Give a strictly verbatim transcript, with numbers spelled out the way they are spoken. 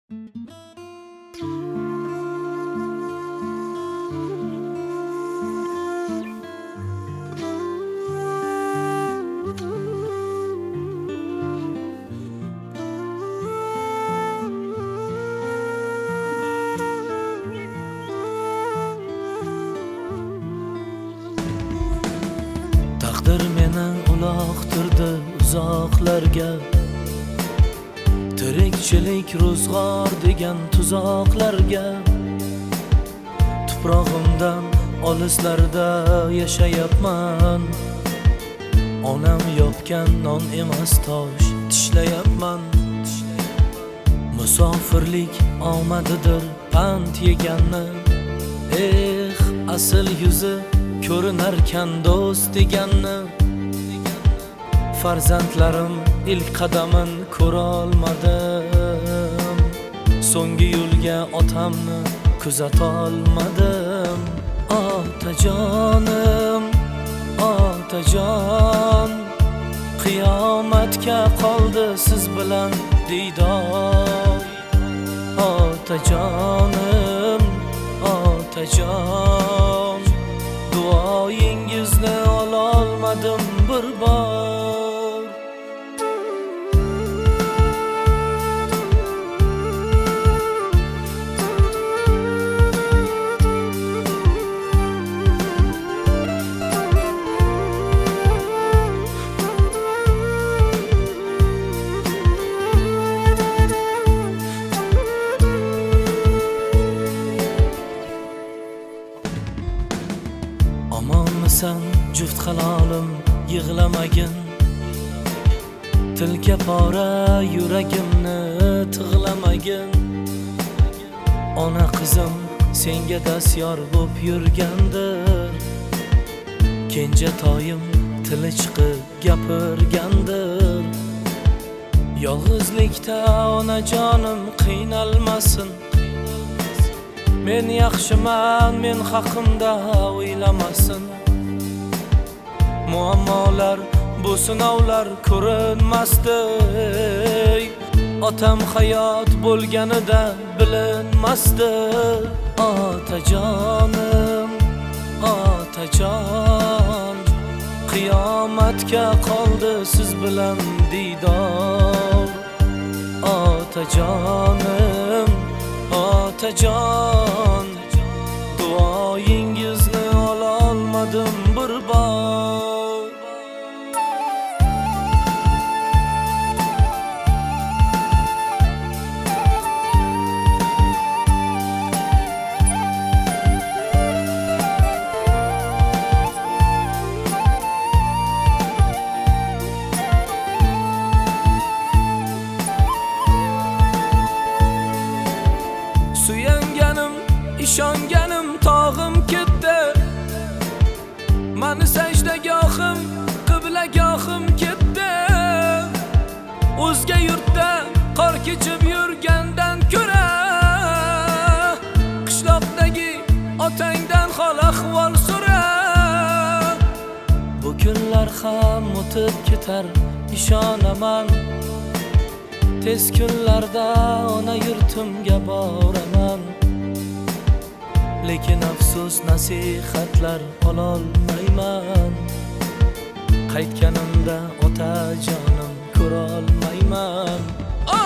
Taqdir meni uloqtirdi uzoqlarga, tirikchilik ro'zg'or degan tuzoqlarga. Tuprog'imdan olislarda yashayapman, onam yopgan non emas tosh tishlayapman. Musofirlik omadidir pand yeganni, eh asl yuzi ko'rinarkan do'st deganni. Farzandlarim ilk qadamin ko'rolmadim, so'nggi yo'lga otamni kuzatolmadim. Otajonim, otajon, qiyomatga qoldi siz bilan diydor. Otajonim, otajon, duoyingizni ololmadim bir bor. Amonmisan juft halolim, yig'lamagin, tilka pora yuragimni tig'lamagin. Ona qizim senga dastyor bo'p yurgandir, kenja toyim tili chiqib gapirgandir. Yolg'izlikda onajonim qiynalmasin, men yaxshiman, men haqimda o'ylamasin. Muammolar bu sinovlar ko'rinmasdi, otam hayot bo'lganida bilinmasdi. Otajonim, otajon, qiyomatga qoldi siz bilan diydor. Otajonim, otajon, duoyingizni ololmadim bir bor. Suyanganim, ishonganim tog'im ketdi, mani sajdagohim, qiblagohim ketdi. O'zga yurtda qor kechib yurgandan ko'ra, qishloqdagi otangdan hol ahvol so'ra. Bu kunlar ham o'tib ketar, ishonaman. Tez kunlarda ona yurtimga boraman, lekin afsus nasihatlar ololmayman. Qaytganimda otajonim ko'rolmayman.